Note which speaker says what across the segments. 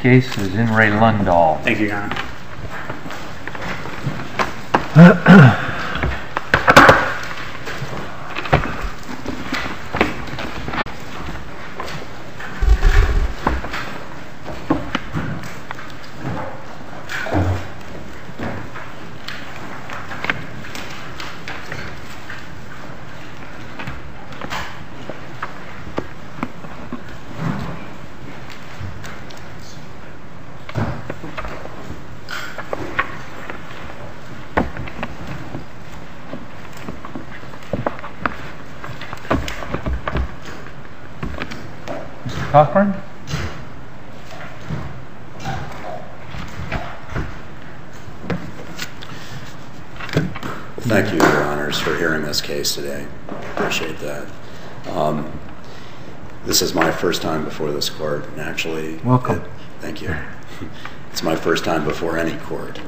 Speaker 1: case is In re Lundahl.
Speaker 2: Thank you, Your Honor.
Speaker 1: Cochran?
Speaker 3: Thank you, Your Honors, for hearing this case today. I appreciate that. This is my first time before this court, and actually...
Speaker 1: Welcome.
Speaker 3: Thank you. It's my first time before any court.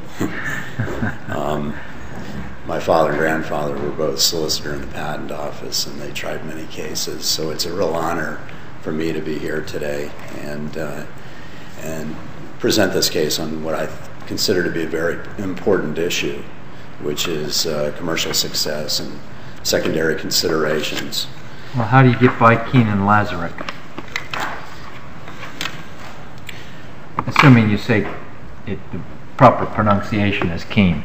Speaker 3: My father and grandfather were both solicitor in the patent office, and they tried many cases, so it's a real honor for me to be here today and present this case on what I consider to be a very important issue, which is commercial success and secondary considerations.
Speaker 1: Well, how do you get by Keene and Lazarick? Assuming you say the proper pronunciation is Keene.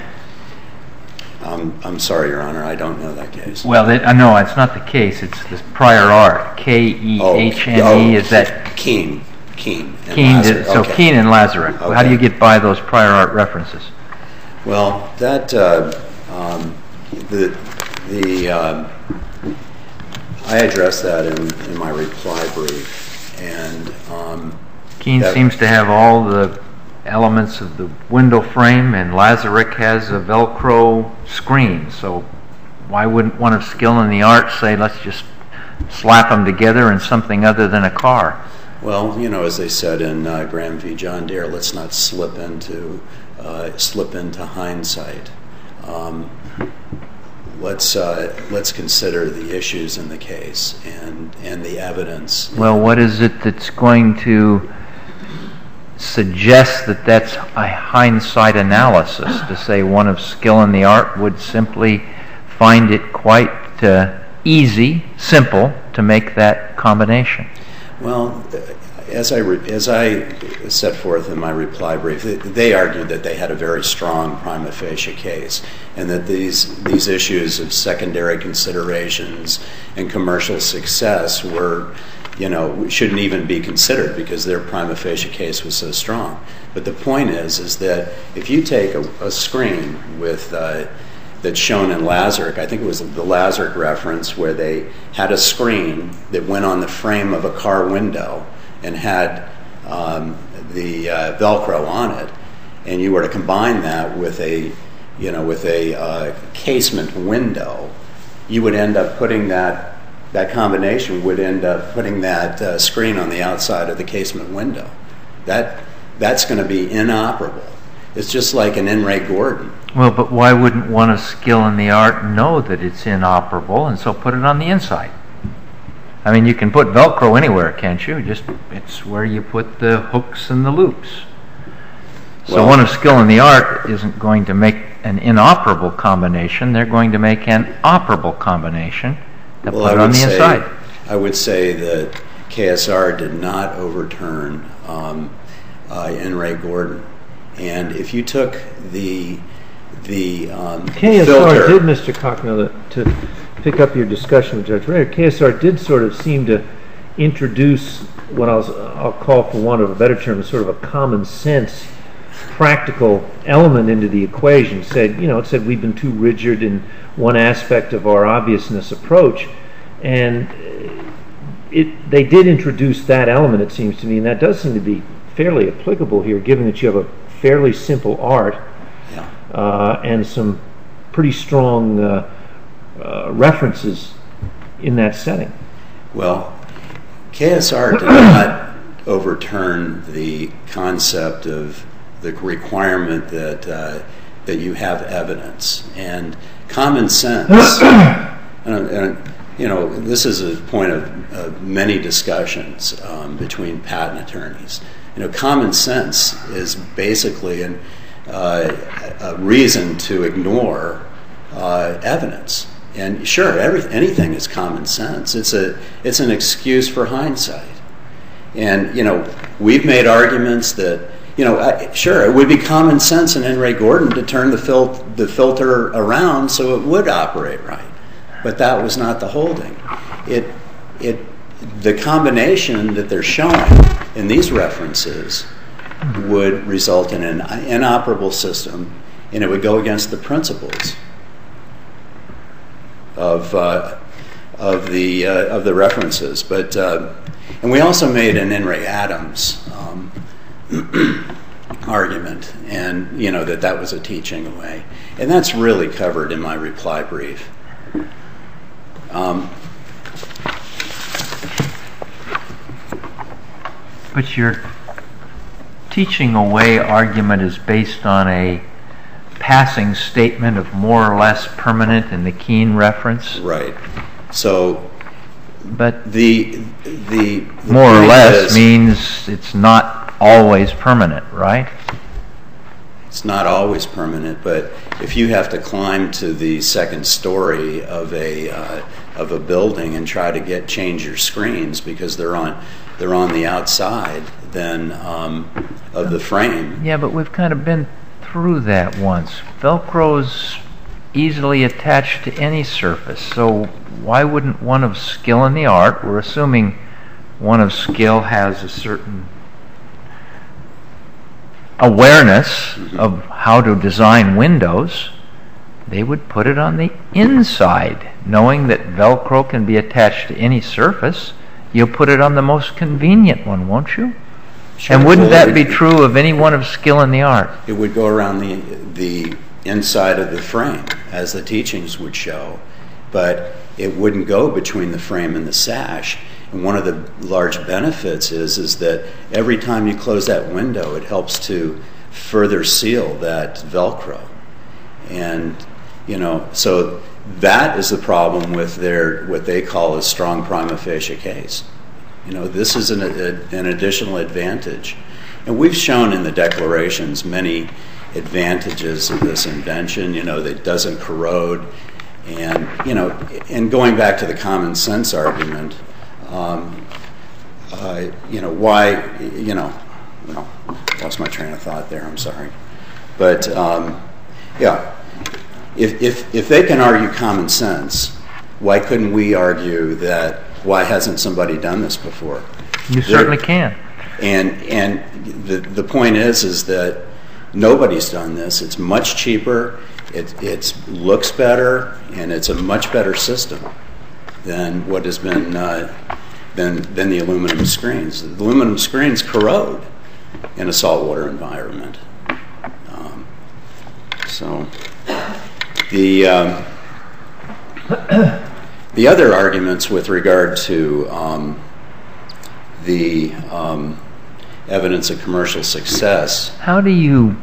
Speaker 3: I'm sorry, Your Honor, I don't know that case.
Speaker 1: Well, I know it's not the case. It's this prior art, K-E-H-N-E. Is that
Speaker 3: Keene?
Speaker 1: Keene.
Speaker 3: So
Speaker 1: okay. Keene and Lazarick. Okay. How do you get by those prior art references?
Speaker 3: Well, that I addressed that in my reply brief, and
Speaker 1: Keene seems to have all the elements of the window frame, and Lazarick has a Velcro screen. So why wouldn't one of skill in the art say, let's just slap them together in something other than a car?
Speaker 3: Well, you know, as they said in Graham v. John Deere, let's not slip into hindsight. Let's consider the issues in the case and the evidence.
Speaker 1: Well, what is it that's going to suggest that that's a hindsight analysis, to say one of skill in the art would simply find it quite simple to make that combination?
Speaker 3: Well, as I set forth in my reply brief, they argued that they had a very strong prima facie case, and that these issues of secondary considerations and commercial success were, shouldn't even be considered because their prima facie case was so strong. But the point is that if you take a screen with that's shown in Lazarick, I think it was the Lazarick reference, where they had a screen that went on the frame of a car window and had the Velcro on it, and you were to combine that with a casement window, you would end up putting that combination would end up putting that screen on the outside of the casement window. That's going to be inoperable. It's just like an In re Gordon.
Speaker 1: Well, but why wouldn't one of skill in the art know that it's inoperable and so put it on the inside? I mean, you can put Velcro anywhere, can't you? It's where you put the hooks and the loops. So one of skill in the art isn't going to make an inoperable combination. They're going to make an operable combination to put it on the inside.
Speaker 3: I would say that KSR did not overturn In re Gordon. And if you took the
Speaker 4: KSR
Speaker 3: filter,
Speaker 4: did, Mr. Cocknell, to pick up your discussion with Judge Rader, KSR did sort of seem to introduce what I'll call, for want of a better term, sort of a common sense, practical element into the equation. It said we've been too rigid in one aspect of our obviousness approach, and they did introduce that element, it seems to me, and that does seem to be fairly applicable here, given that you have a fairly simple art and some pretty strong references in that setting.
Speaker 3: Well, KSR did not overturn the concept of the requirement that you have evidence and common sense. This is a point of many discussions between patent attorneys. common sense is basically a reason to ignore evidence. And sure, anything is common sense. It's an excuse for hindsight. And we've made arguments that sure, it would be common sense in N. Ray Gordon to turn the filter around so it would operate right, but that was not the holding. The combination that they're showing in these references would result in an inoperable system, and it would go against the principles of the references. But and we also made an N. Ray Adams argument, and that was a teaching away, and that's really covered in my reply brief.
Speaker 1: But your teaching away argument is based on a passing statement of more or less permanent in the Keene reference?
Speaker 3: Right. So,
Speaker 1: but
Speaker 3: the
Speaker 1: more or less means it's not always permanent, right?
Speaker 3: It's not always permanent, but if you have to climb to the second story of a building and try to change your screens because they're on the outside then of the frame.
Speaker 1: Yeah, but we've kind of been through that once. Velcro's easily attached to any surface, so why wouldn't one of skill in the art, we're assuming one of skill has a certain awareness of how to design windows, they would put it on the inside, knowing that Velcro can be attached to any surface. You'll put it on the most convenient one, won't you? Sure. And wouldn't that be true of any one of skill in the art?
Speaker 3: It would go around the inside of the frame, as the teachings would show, but it wouldn't go between the frame and the sash. And one of the large benefits is that every time you close that window, it helps to further seal that Velcro. And, so that is the problem with what they call a strong prima facie case. This is an additional advantage. And we've shown in the declarations many advantages of this invention, that it doesn't corrode. And, and going back to the common sense argument, why, lost my train of thought there, I'm sorry. But, if they can argue common sense, why couldn't we argue that, why hasn't somebody done this before?
Speaker 1: You certainly can.
Speaker 3: And the point is that nobody's done this. It's much cheaper, it looks better, and it's a much better system than what has been than the aluminum screens. The aluminum screens corrode in a saltwater environment. So the other arguments with regard to the evidence of commercial success.
Speaker 1: The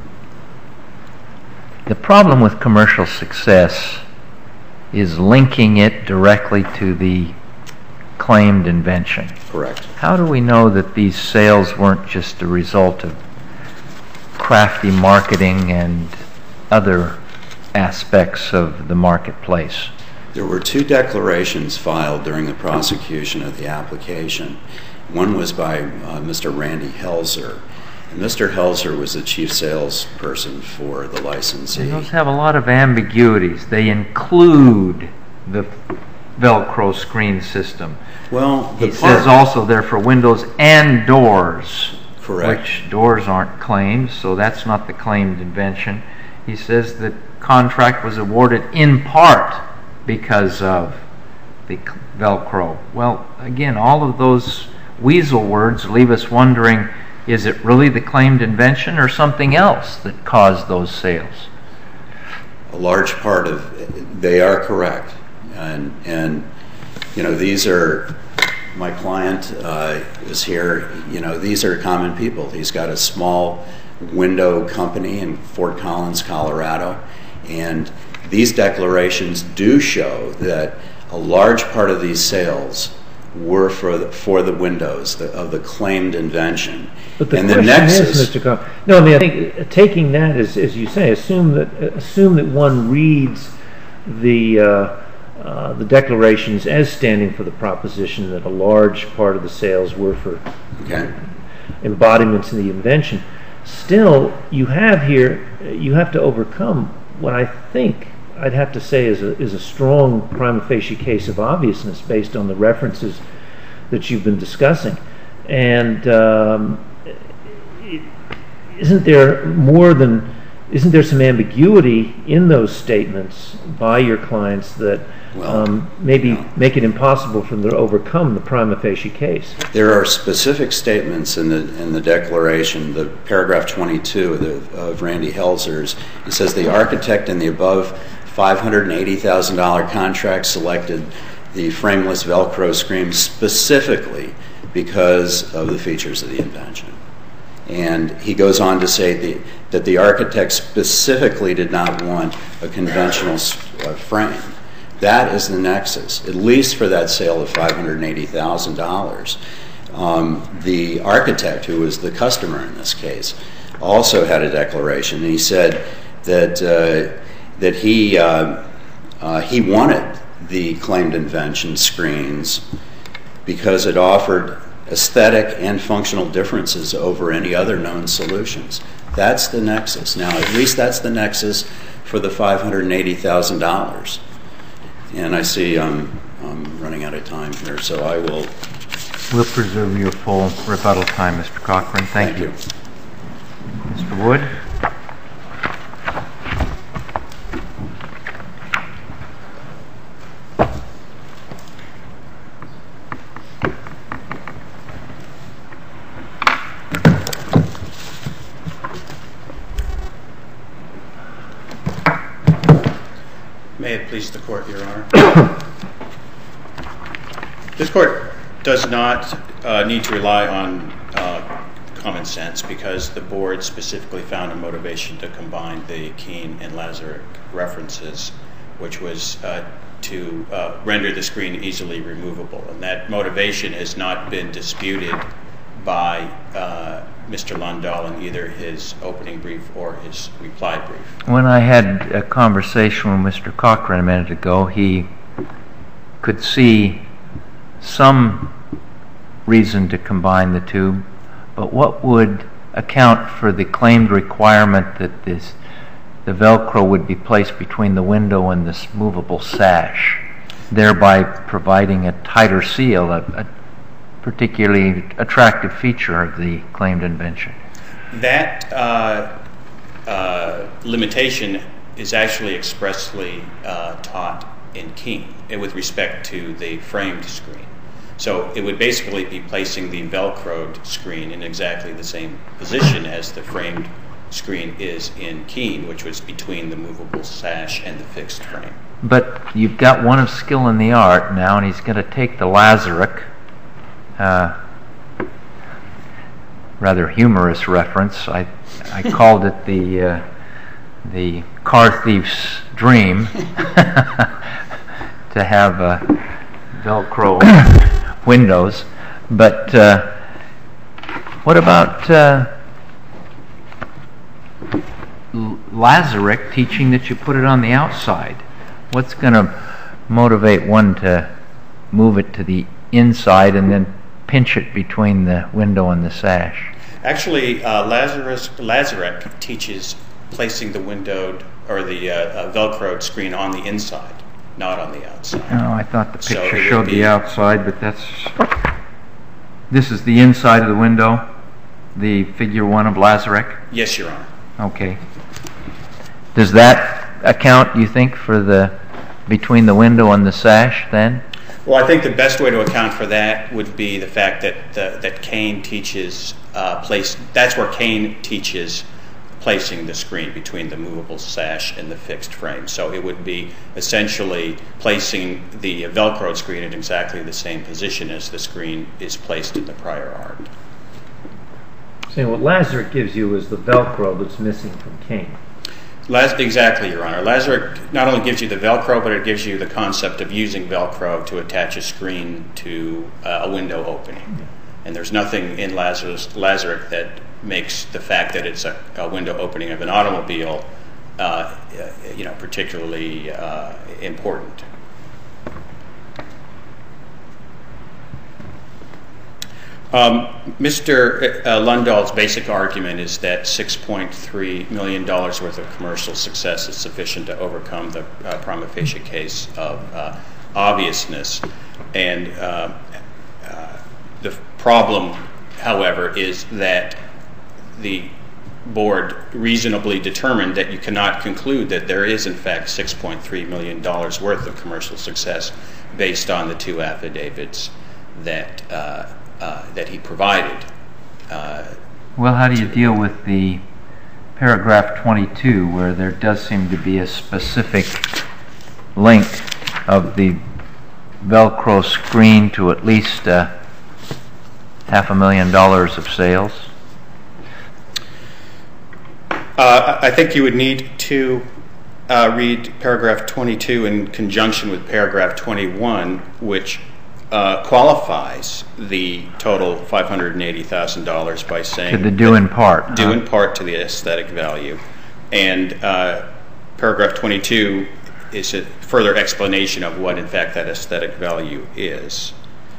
Speaker 1: problem with commercial success is linking it directly to the claimed invention.
Speaker 3: Correct.
Speaker 1: How do we know that these sales weren't just a result of crafty marketing and other aspects of the marketplace?
Speaker 3: There were 2 declarations filed during the prosecution of the application. One was by Mr. Randy Helzer. And Mr. Helzer was the chief salesperson for the licensee.
Speaker 1: Those have a lot of ambiguities. They include the Velcro screen system.
Speaker 3: Well,
Speaker 1: he says also they're for windows and doors.
Speaker 3: Correct.
Speaker 1: Which doors aren't claimed, so that's not the claimed invention. He says the contract was awarded in part because of the Velcro. Well, again, all of those weasel words leave us wondering, is it really the claimed invention or something else that caused those sales?
Speaker 3: A large part of, they are correct. And these are, my client is here, these are common people. He's got a small window company in Fort Collins, Colorado, and these declarations do show that a large part of these sales were for the windows of the claimed invention.
Speaker 4: But the
Speaker 3: and
Speaker 4: question
Speaker 3: the nexus,
Speaker 4: is, Mr. Cox, no, I mean, I think taking that as you say, assume that one reads the declarations as standing for the proposition that a large part of the sales were for embodiments in the invention. Still, you have to overcome what I think I'd have to say is a strong prima facie case of obviousness based on the references that you've been discussing. And isn't there some ambiguity in those statements by your clients that make it impossible for them to overcome the prima facie case?
Speaker 3: There are specific statements in the declaration, the paragraph 22 of Randy Helzer's. It says the architect in the above $580,000 contract selected the frameless Velcro screen specifically because of the features of the invention. And he goes on to say that the architect specifically did not want a conventional frame. That is the nexus, at least for that sale of $580,000. The architect, who was the customer in this case, also had a declaration. And he said that he wanted the claimed invention screens because it offered aesthetic and functional differences over any other known solutions. That's the nexus. Now, at least that's the nexus for the $580,000. And I see I'm running out of time here, so I will...
Speaker 1: We'll preserve your full rebuttal time, Mr. Cochran. Thank you. Mr. Wood?
Speaker 2: May it please the Court, Your Honor. This Court does not need to rely on common sense because the Board specifically found a motivation to combine the Keene and Lazarick references, which was to render the screen easily removable. And that motivation has not been disputed by Mr. Lundahl in either his opening brief or his reply brief.
Speaker 1: When I had a conversation with Mr. Cochran a minute ago, he could see some reason to combine the two, but what would account for the claimed requirement that the Velcro would be placed between the window and this movable sash, thereby providing a tighter seal, a particularly attractive feature of the claimed invention?
Speaker 2: That limitation is actually expressly taught in Keene with respect to the framed screen. So it would basically be placing the Velcroed screen in exactly the same position as the framed screen is in Keene, which was between the movable sash and the fixed frame.
Speaker 1: But you've got one of skill in the art now, and he's going to take the Lazarick, rather humorous reference. I called it the car thief's dream to have Velcro windows. But what about Lazarick teaching that you put it on the outside? What's going to motivate one to move it to the inside and then pinch it between the window and the sash?
Speaker 2: Actually, Lazarick teaches placing the windowed or the Velcroed screen on the inside, not on the outside.
Speaker 1: Oh, I thought the picture showed the outside, but this is the inside of the window, the figure 1 of Lazarick?
Speaker 2: Yes, Your Honor.
Speaker 1: Okay. Does that account, you think, for the between the window and the sash then?
Speaker 2: Well, I think the best way to account for that would be the fact that Keene teaches that's where Keene teaches placing the screen between the movable sash and the fixed frame. So it would be essentially placing the Velcroed screen in exactly the same position as the screen is placed in the prior art.
Speaker 4: So what Lazarick gives you is the Velcro that's missing from Keene.
Speaker 2: Exactly, Your Honor. Lazarick not only gives you the Velcro, but it gives you the concept of using Velcro to attach a screen to a window opening. And there's nothing in Lazarick that makes the fact that it's a window opening of an automobile, particularly important. Mr. Lundahl's basic argument is that $6.3 million worth of commercial success is sufficient to overcome the prima facie case of obviousness. And the problem, however, is that the board reasonably determined that you cannot conclude that there is, in fact, $6.3 million worth of commercial success based on the two affidavits that he provided.
Speaker 1: Well, how do you deal with the paragraph 22 where there does seem to be a specific link of the Velcro screen to at least $500,000 of sales?
Speaker 2: I think you would need to read paragraph 22 in conjunction with paragraph 21, which qualifies the total $580,000 by saying
Speaker 1: to the due in part.
Speaker 2: Due in part to the aesthetic value. And paragraph 22 is a further explanation of what, in fact, that aesthetic value is.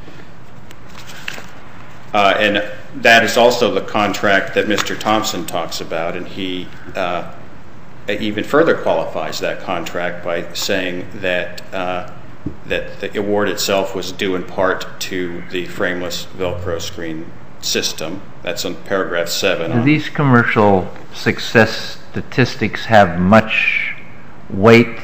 Speaker 2: And that is also the contract that Mr. Thompson talks about, and he even further qualifies that contract by saying that the award itself was due in part to the frameless Velcro screen system. That's on paragraph 7.
Speaker 1: Do these commercial success statistics have much weight,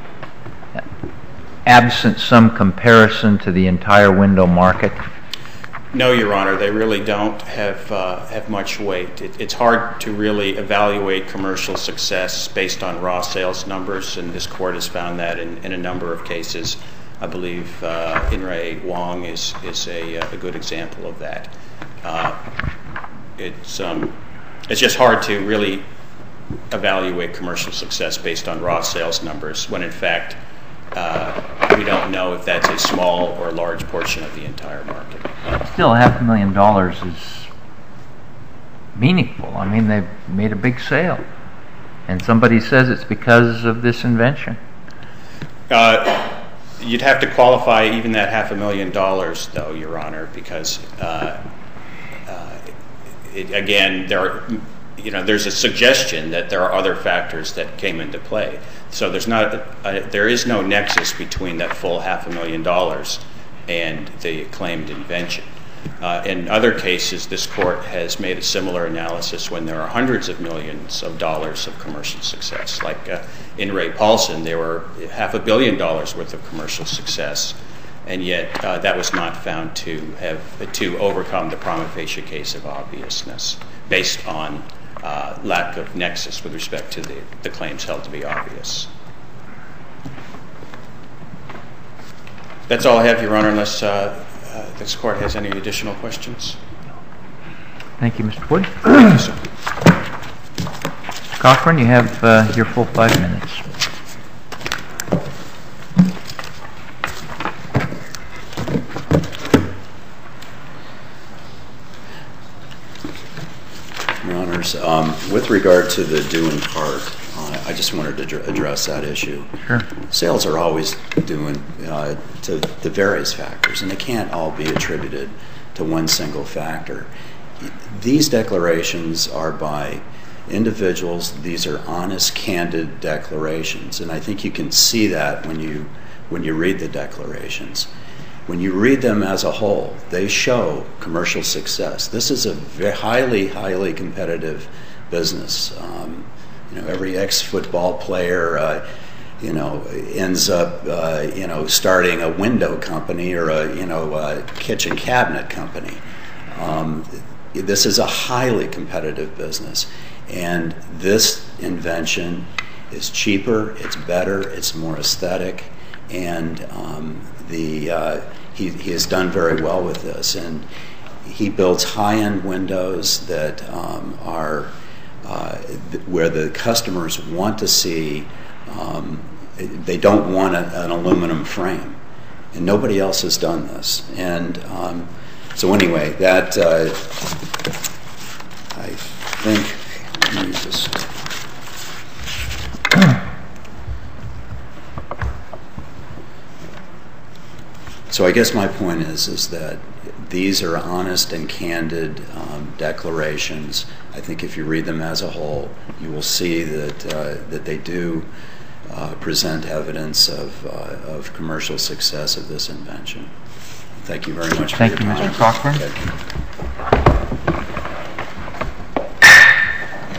Speaker 1: absent some comparison to the entire window market?
Speaker 2: No, Your Honor, they really don't have much weight. It's hard to really evaluate commercial success based on raw sales numbers, and this Court has found that in a number of cases. I believe In re Wong is a good example of that. It's just hard to really evaluate commercial success based on raw sales numbers when, in fact, we don't know if that's a small or large portion of the entire market.
Speaker 1: Still, $500,000 is meaningful. I mean, they've made a big sale, and somebody says it's because of this invention.
Speaker 2: You'd have to qualify even that $500,000, though, Your Honor, because again, there's a suggestion that there are other factors that came into play. So there is no nexus between that full $500,000 and the claimed invention. In other cases, this Court has made a similar analysis when there are hundreds of millions of dollars of commercial success. Like in Ray Paulson, there were $500 million worth of commercial success, and yet that was not found to overcome the prima facie case of obviousness based on lack of nexus with respect to the claims held to be obvious. That's all I have, Your Honor, unless this Court has any additional questions.
Speaker 1: Thank you, Mr. Wood.
Speaker 2: Thank you, sir.
Speaker 1: Mr. Cochran, you have your full 5 minutes.
Speaker 3: Your Honors, with regard to the due in part, I just wanted to address that issue.
Speaker 1: Sure.
Speaker 3: Sales are always due to the various factors, and they can't all be attributed to one single factor. These declarations are by individuals. These are honest, candid declarations, and I think you can see that when you read the declarations. When you read them as a whole, they show commercial success. This is a highly, highly competitive business. Every ex-football player, ends up, starting a window company or a kitchen cabinet company. This is a highly competitive business, and this invention is cheaper, it's better, it's more aesthetic, and he has done very well with this. And he builds high-end windows that where the customers want to see, they don't want an aluminum frame. And nobody else has done this. And so anyway, that I think, let me just... So I guess my point is that these are honest and candid declarations. I think if you read them as a whole, you will see that they do present evidence of commercial success of this invention. Thank you very much for your time.
Speaker 1: Thank you, Mr. Cochran.
Speaker 3: Okay.